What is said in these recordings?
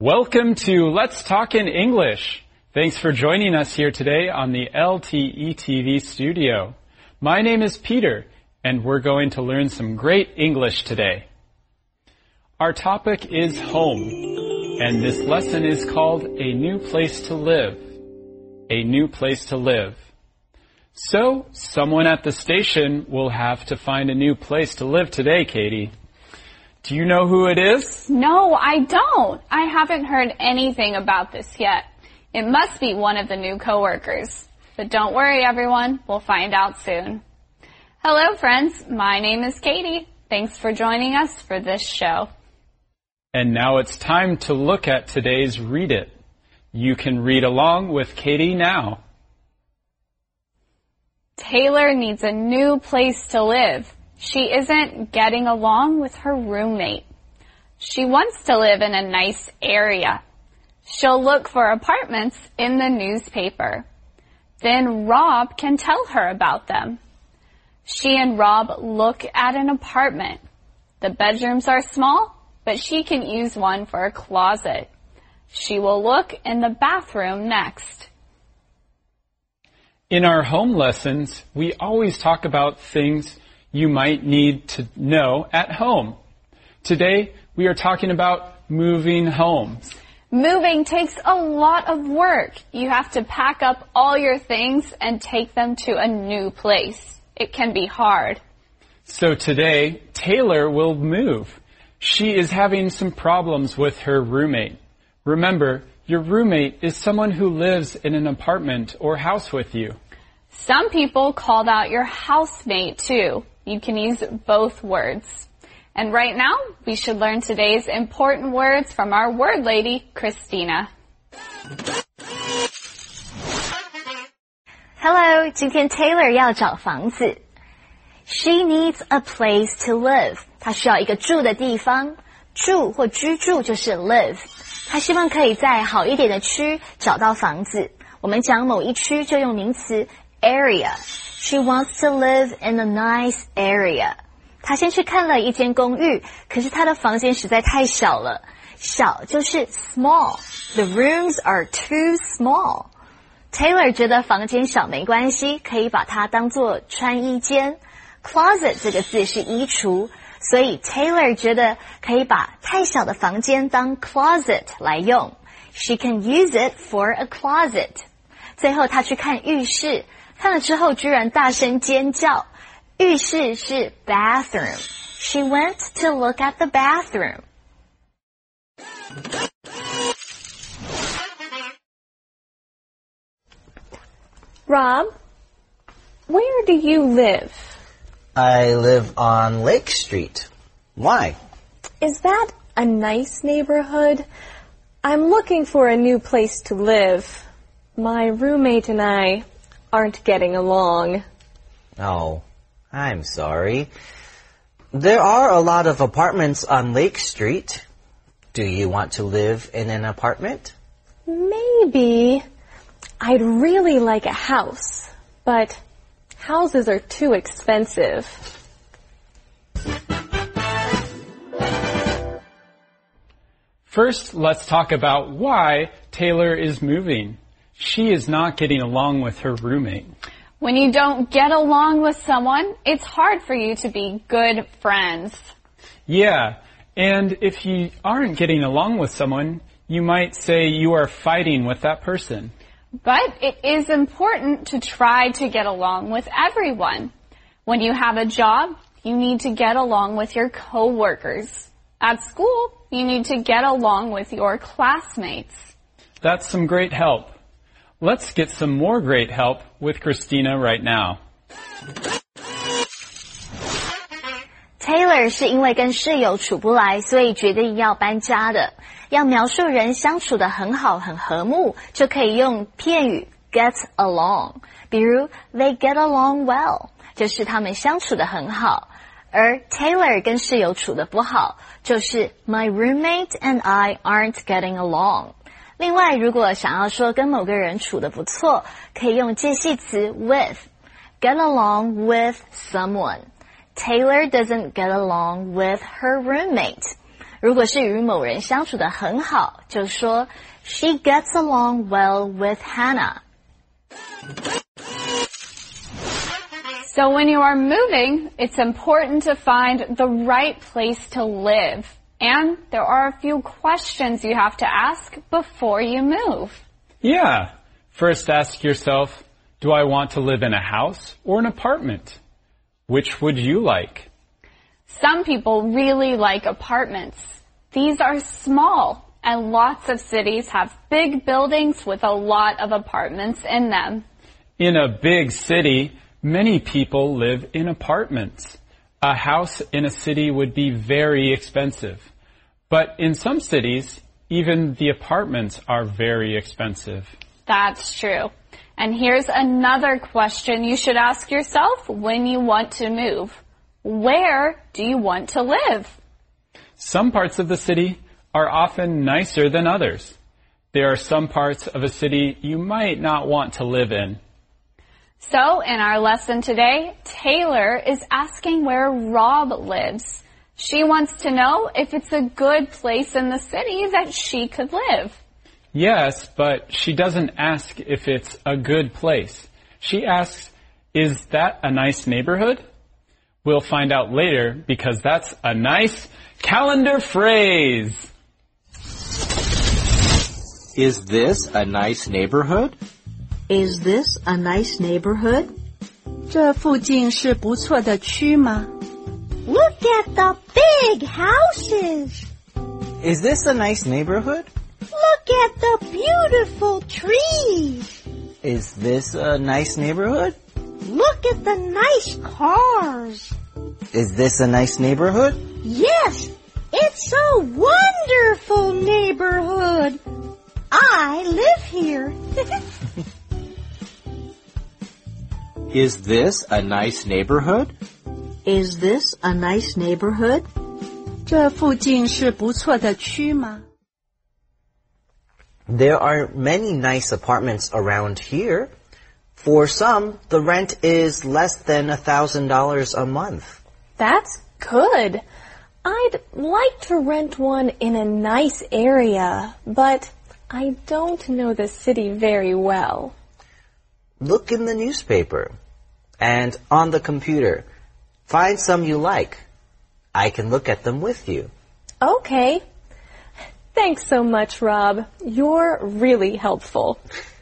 Welcome to Let's Talk in English. Thanks for joining us here today on the LTE TV studio. My name is Peter, and we're going to learn some great English today. Our topic is home, and this lesson is called A New Place to Live. A new place to live. So, someone at the station will have to find a new place to live today, Katie. Do you know who it is? No, I don't. I haven't heard anything about this yet. It must be one of the new coworkers. But don't worry, everyone. We'll find out soon. Hello, friends. My name is Katie. Thanks for joining us for this show. And now it's time to look at today's Read It. You can read along with Katie now. Taylor needs a new place to live. She isn't getting along with her roommate. She wants to live in a nice area. She'll look for apartments in the newspaper. Then Rob can tell her about them. She and Rob look at an apartment. The bedrooms are small, but she can use one for a closet. She will look in the bathroom next. In our home lessons, we always talk about things you might need to know at home. Today, we are talking about moving homes. Moving takes a lot of work. You have to pack up all your things and take them to a new place. It can be hard. So today, Taylor will move. She is having some problems with her roommate. Remember, your roommate is someone who lives in an apartment or house with you. Some people call that your housemate too. You can use both words. And right now, we should learn today's important words from our word lady, Christina. Hello, 今天 Taylor 要找房子。She needs a place to live. 她需要一个住的地方。住或居住就是 live. 她希望可以在好一点的区找到房子。我们讲某一区就用名词 area. She wants to live in a nice area. 她先去看了一间公寓，可是她的房间实在太小了。小就是 small. The rooms are too small. Taylor 觉得房间小没关系，可以把它当作穿衣间。Closet 这个字是衣橱，所以 Taylor 觉得可以把太小的房间当 closet 来用。She can use it for a closet. 最后她去看浴室，看了之后居然大声尖叫。浴室是 bathroom. She went to look at the bathroom. Rob, where do you live? I live on Lake Street. Why? Is that a nice neighborhood? I'm looking for a new place to live. My roommate and I aren't getting along. Oh, I'm sorry. There are a lot of apartments on Lake Street. Do you want to live in an apartment? Maybe. I'd really like a house, but houses are too expensive. First, let's talk about why Taylor is moving. She is not getting along with her roommate. When you don't get along with someone, it's hard for you to be good friends. Yeah, and if you aren't getting along with someone, you might say you are fighting with that person. But it is important to try to get along with everyone. When you have a job, you need to get along with your coworkers. At school, you need to get along with your classmates. That's some great help. Let's get some more great help with Christina right now. Taylor 是因为跟室友处不来，所以决定要搬家的。要描述人相处得很好很和睦，就可以用片语 get along。比如 they get along well， 就是他们相处得很好。而 Taylor 跟室友处得不好，就是 my roommate and I aren't getting along。另外，如果想要说跟某个人处得不错，可以用介系词 with。Get along with someone. Taylor doesn't get along with her roommate. 如果是与某人相处得很好，就说 She gets along well with Hannah. So when you are moving, it's important to find the right place to live. And there are a few questions you have to ask before you move. Yeah. First ask yourself, do I want to live in a house or an apartment? Which would you like? Some people really like apartments. These are small, and lots of cities have big buildings with a lot of apartments in them. In a big city, many people live in apartments. A house in a city would be very expensive. But in some cities, even the apartments are very expensive. That's true. And here's another question you should ask yourself when you want to move. Where do you want to live? Some parts of the city are often nicer than others. There are some parts of a city you might not want to live in. So, in our lesson today, Taylor is asking where Rob lives. She wants to know if it's a good place in the city that she could live. Yes, but she doesn't ask if it's a good place. She asks, is that a nice neighborhood? We'll find out later because that's a nice calendar phrase. Is this a nice neighborhood? Is this a nice neighborhood? 这附近是不错的区吗？ Look at the big houses. Is this a nice neighborhood? Look at the beautiful trees. Is this a nice neighborhood? Look at the nice cars. Is this a nice neighborhood? Yes, it's a wonderful neighborhood. I live here. Is this a nice neighborhood? Is this a nice neighborhood? 这附近是不错的区吗？ There are many nice apartments around here. For some, the rent is less than $1,000 a month. That's good. I'd like to rent one in a nice area, but I don't know the city very well. Look in the newspaper and on the computer. Find some you like. I can look at them with you. Okay. Thanks so much, Rob. You're really helpful.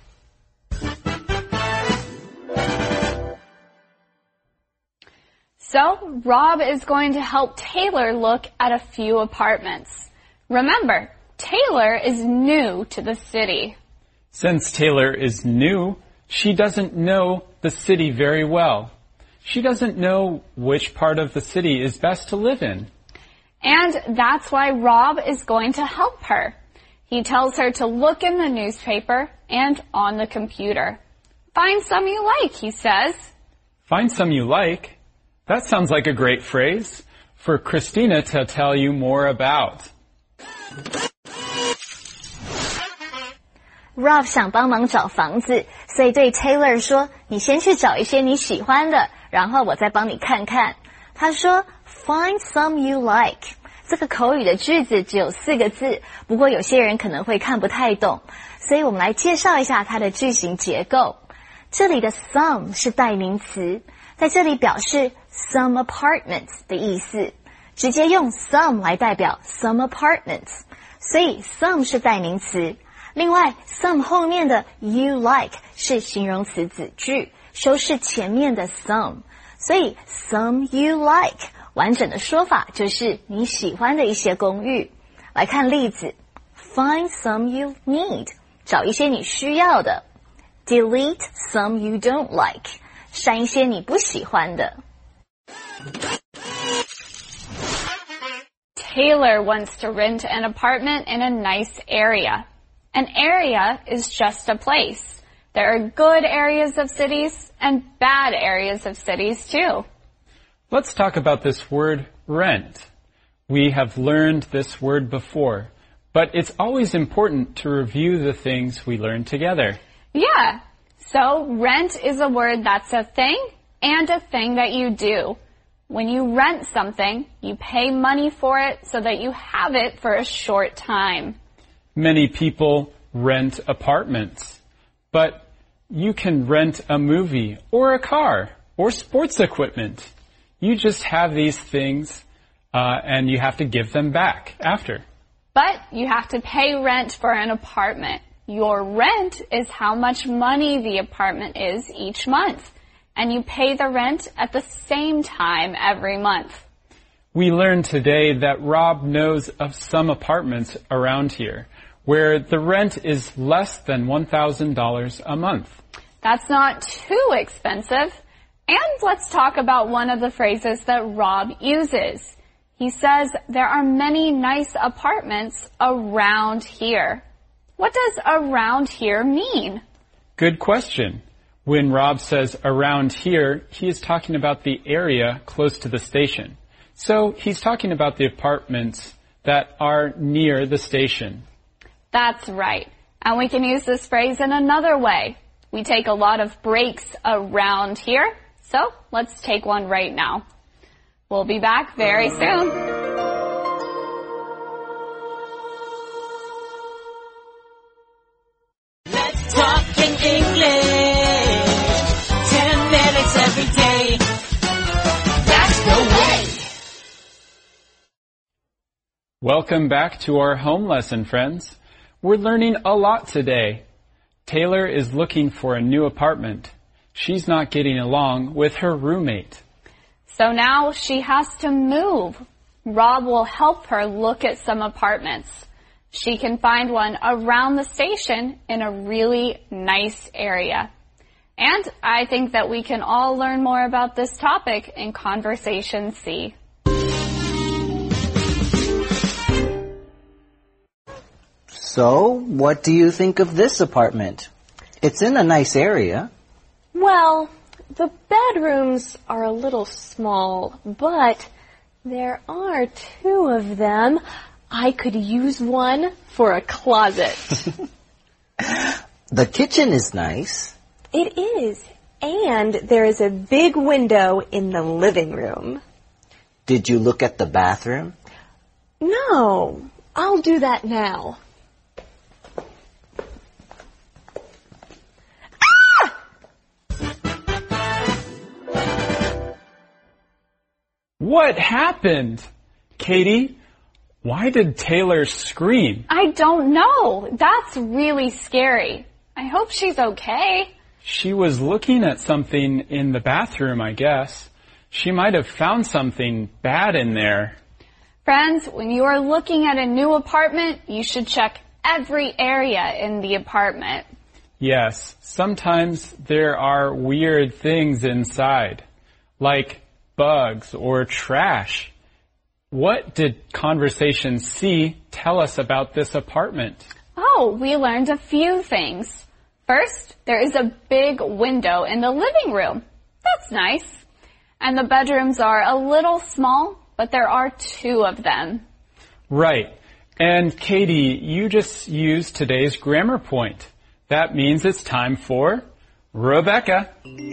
So, Rob is going to help Taylor look at a few apartments. Remember, Taylor is new to the city. Since Taylor is new, she doesn't know the city very well. She doesn't know which part of the city is best to live in. And that's why Rob is going to help her. He tells her to look in the newspaper and on the computer. Find some you like, he says. Find some you like? That sounds like a great phrase for Christina to tell you more about. Rob 想帮忙找房子，所以对 Taylor 说，你先去找一些你喜欢的，然后我再帮你看看。他说 Find some you like. 这个口语的句子只有4个字，不过有些人可能会看不太懂，所以我们来介绍一下它的句型结构。这里的 some 是代名词，在这里表示 some apartments 的意思，直接用 some 来代表 some apartments， 所以 some 是代名词。另外 some 后面的 you like 是形容词子句，修饰前面的 some， 所以 some you like 完整的说法就是你喜欢的一些公寓。来看例子 Find some you need 找一些你需要的， Delete some you don't like 删一些你不喜欢的。 Taylor wants to rent an apartment in a nice area. An area is just a place. There are good areas of cities and bad areas of cities too. Let's talk about this word rent. We have learned this word before, but it's always important to review the things we learned together. Yeah. So rent is a word that's a thing and a thing that you do. When you rent something, you pay money for it so that you have it for a short time. Many people rent apartments, but you can rent a movie or a car or sports equipment. You just have these things and you have to give them back after. But you have to pay rent for an apartment. Your rent is how much money the apartment is each month. And you pay the rent at the same time every month. We learned today that Rob knows of some apartments around here where the rent is less than $1,000 a month. That's not too expensive. And let's talk about one of the phrases that Rob uses. He says there are many nice apartments around here. What does around here mean? Good question. When Rob says around here, he is talking about the area close to the station. So he's talking about the apartments that are near the station. That's right. And we can use this phrase in another way. We take a lot of breaks around here. So let's take one right now. We'll be back very soon. Let's talk in English. 10 minutes every day. That's the way. Welcome back to our home lesson, friends. We're learning a lot today. Taylor is looking for a new apartment. She's not getting along with her roommate. So now she has to move. Rob will help her look at some apartments. She can find one around the station in a really nice area. And I think that we can all learn more about this topic in Conversation C. So, what do you think of this apartment? It's in a nice area. Well, the bedrooms are a little small, but there are 2 of them. I could use one for a closet. The kitchen is nice. It is. And there is a big window in the living room. Did you look at the bathroom? No, I'll do that now. What happened? Katie, why did Taylor scream? I don't know. That's really scary. I hope she's okay. She was looking at something in the bathroom, I guess. She might have found something bad in there. Friends, when you are looking at a new apartment, you should check every area in the apartment. Yes, sometimes there are weird things inside, like bugs or trash. What did Conversation C tell us about this apartment? Oh, we learned a few things. First, there is a big window in the living room. That's nice. And the bedrooms are a little small, but there are 2 of them. Right. And Katie, you just used today's grammar point. That means it's time for Rebecca.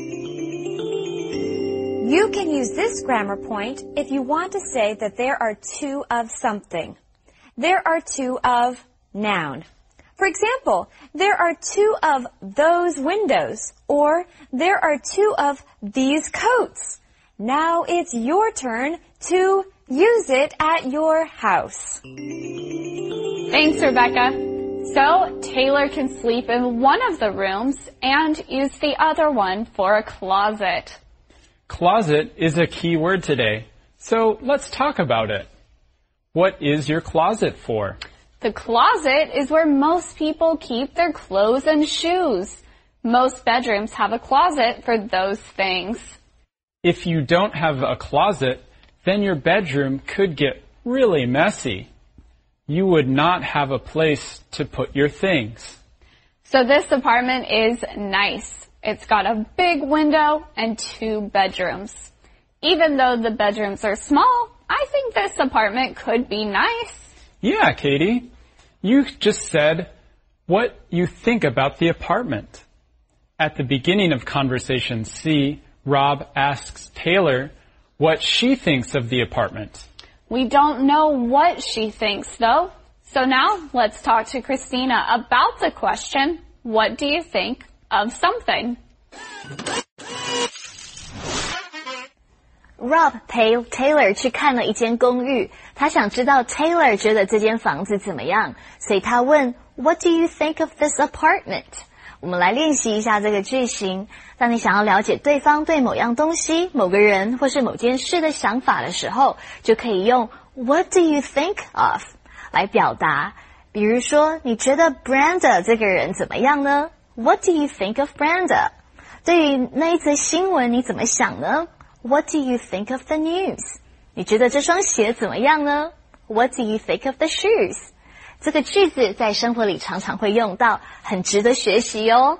You can use this grammar point if you want to say that there are 2 of something. There are 2 of noun. For example, there are 2 of those windows, or there are 2 of these coats. Now it's your turn to use it at your house. Thanks, Rebecca. So, Taylor can sleep in one of the rooms and use the other one for a closet. Closet is a key word today, so let's talk about it. What is your closet for? The closet is where most people keep their clothes and shoes. Most bedrooms have a closet for those things. If you don't have a closet, then your bedroom could get really messy. You would not have a place to put your things. So this apartment is nice. It's got a big window and 2 bedrooms. Even though the bedrooms are small, I think this apartment could be nice. Yeah, Katie. You just said what you think about the apartment. At the beginning of Conversation C, Rob asks Taylor, what she thinks of the apartment. We don't know what she thinks, though. So now let's talk to Christina about the question, what do you think of something? Rob 陪 Taylor 去看了一间公寓，他想知道 Taylor 觉得这间房子怎么样，所以他问 What do you think of this apartment? 我们来练习一下这个句型。当你想要了解对方对某样东西、某个人或是某件事的想法的时候，就可以用 What do you think of 来表达。比如说，你觉得 Brenda 这个人怎么样呢？ What do you think of Brenda? 对于那一则新闻你怎么想呢？ What do you think of the news? 你觉得这双鞋怎么样呢？ What do you think of the shoes? 这个句子在生活里常常会用到，很值得学习哦。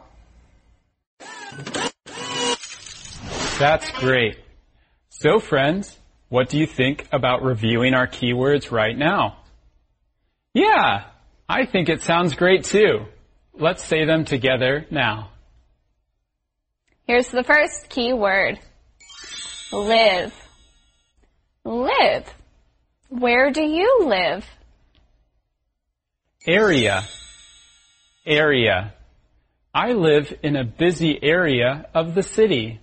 That's great. So friends, what do you think about reviewing our keywords right now? Yeah, I think it sounds great too. Let's say them together now. Here's the first keyword. Live. Live. Where do you live? Area. Area. I live in a busy area of the city.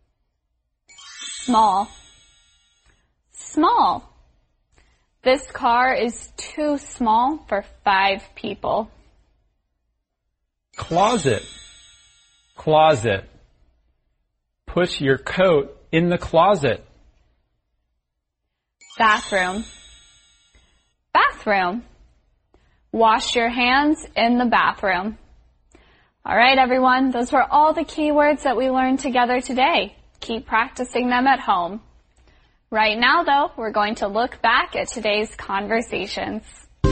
Small. Small. This car is too small for 5 people. Closet. Closet. Put your coat in the closet. Bathroom. Bathroom. Wash your hands in the bathroom. All right, everyone, those were all the keywords that we learned together today. Keep practicing them at home. Right now, though, we're going to look back at today's conversations.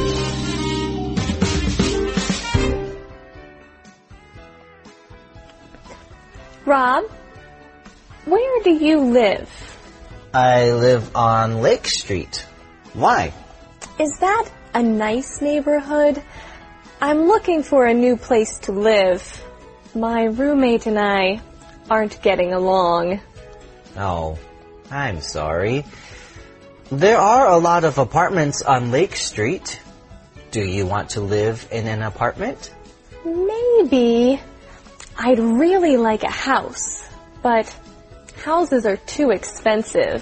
Rob, where do you live? I live on Lake Street. Why? Is that a nice neighborhood? I'm looking for a new place to live. My roommate and I aren't getting along. Oh, I'm sorry. There are a lot of apartments on Lake Street. Do you want to live in an apartment? Maybe. I'd really like a house, but houses are too expensive.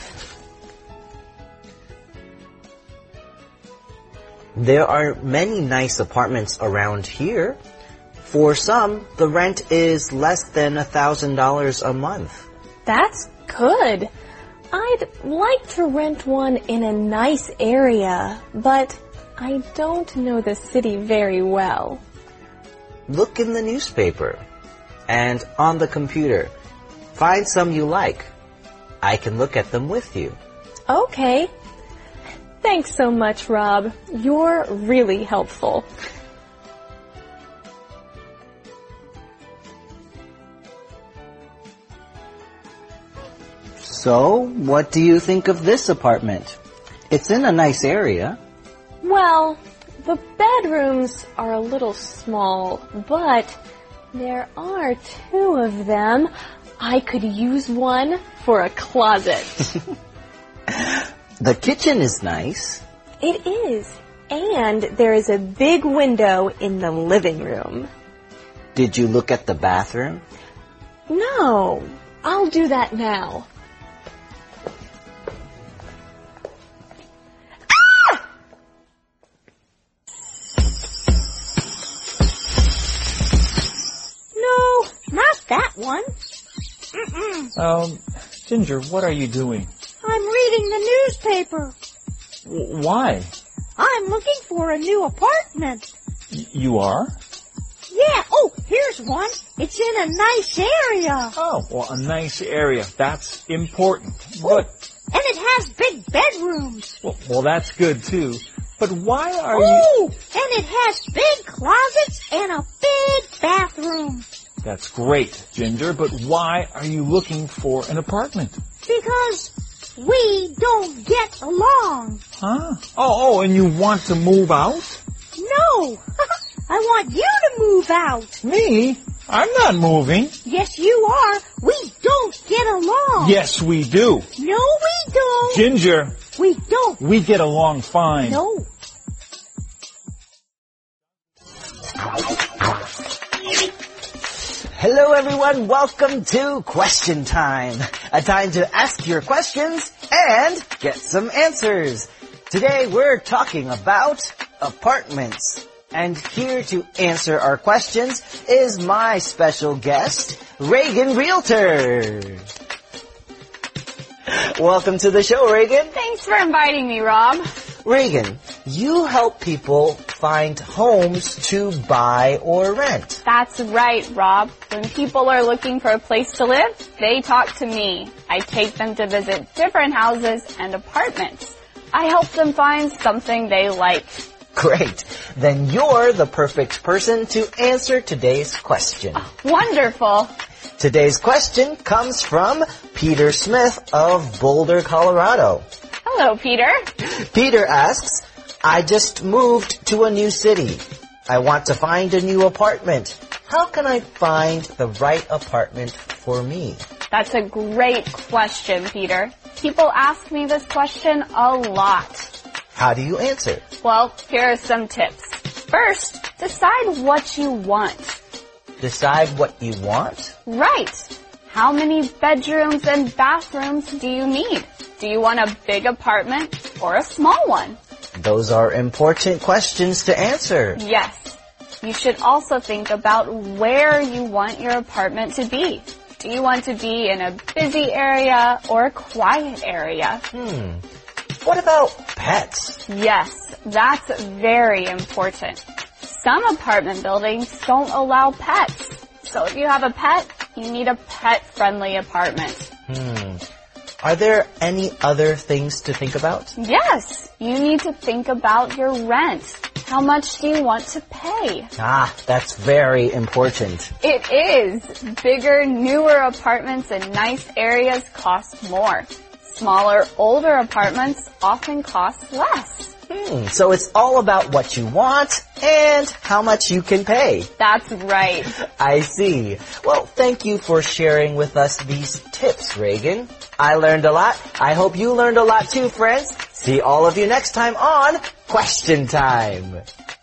There are many nice apartments around here. For some, the rent is less than $1,000 a month. That's good. I'd like to rent one in a nice area, but I don't know the city very well. Look in the newspaper and on the computer. Find some you like. I can look at them with you. Okay. Thanks so much, Rob. You're really helpful. So, what do you think of this apartment? It's in a nice area. Well, the bedrooms are a little small, but there are 2 of them. I could use one for a closet. The kitchen is nice. It is. And there is a big window in the living room. Did you look at the bathroom? No. I'll do that now. No, not that one. Ginger, what are you doing? I'm reading the newspaper. Why? I'm looking for a new apartment. You are? Yeah, oh, here's one. It's in a nice area. Oh, well, a nice area. That's important. Oh, and it has big bedrooms. Well, that's good too. But why are you... Oh, and it has big closets and a big bathroom. That's great, Ginger, but why are you looking for an apartment? Because we don't get along. Huh? Oh, and you want to move out? No, I want you to move out. Me? I'm not moving. Yes, you are. We don't get along. Yes, we do. No, we don't. Ginger, We don't. we get along fine. No. Hello everyone, welcome to Question Time. A time to ask your questions and get some answers. Today we're talking about apartments. And here to answer our questions is my special guest, Reagan Realtor. Welcome to the show, Reagan. Thanks for inviting me, Rob. Reagan, you help people find homes to buy or rent. That's right, Rob. When people are looking for a place to live, they talk to me. I take them to visit different houses and apartments. I help them find something they like. Great. Then you're the perfect person to answer today's question. Wonderful. Today's question comes from Peter Smith of Boulder, Colorado. Hello, Peter. Peter asks, I just moved to a new city. I want to find a new apartment. How can I find the right apartment for me? That's a great question, Peter. People ask me this question a lot. How do you answer? Well, here are some tips. First, decide what you want. Decide what you want? Right. How many bedrooms and bathrooms do you need? Do you want a big apartment or a small one? Those are important questions to answer. Yes. You should also think about where you want your apartment to be. Do you want to be in a busy area or a quiet area? What about pets? Yes, that's very important. Some apartment buildings don't allow pets. So if you have a pet, you need a pet-friendly apartment. Are there any other things to think about? Yes, you need to think about your rent. How much do you want to pay? That's very important. It is. Bigger, newer apartments in nice areas cost more. Smaller, older apartments often cost less. So it's all about what you want and how much you can pay. That's right. I see. Well, thank you for sharing with us these tips, Reagan. I learned a lot. I hope you learned a lot too, friends. See all of you next time on Question Time.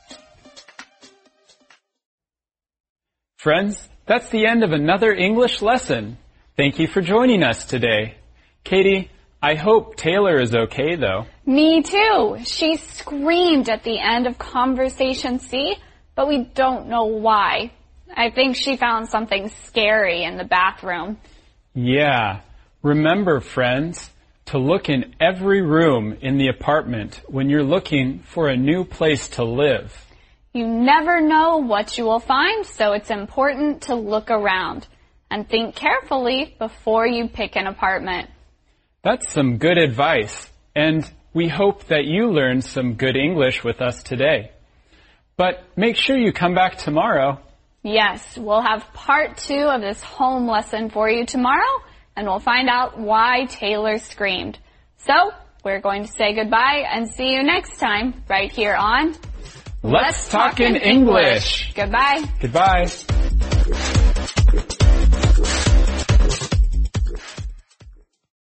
Friends, that's the end of another English lesson. Thank you for joining us today. Katie, I hope Taylor is okay, though. Me too. She screamed at the end of Conversation C, but we don't know why. I think she found something scary in the bathroom. Yeah. Remember, friends, to look in every room in the apartment when you're looking for a new place to live. You never know what you will find, so it's important to look around and think carefully before you pick an apartment. That's some good advice, and we hope that you learned some good English with us today. But make sure you come back tomorrow. Yes, we'll have part 2 of this home lesson for you tomorrow, and we'll find out why Taylor screamed. So, we're going to say goodbye and see you next time right here on Let's Talk in English. Goodbye. Goodbye.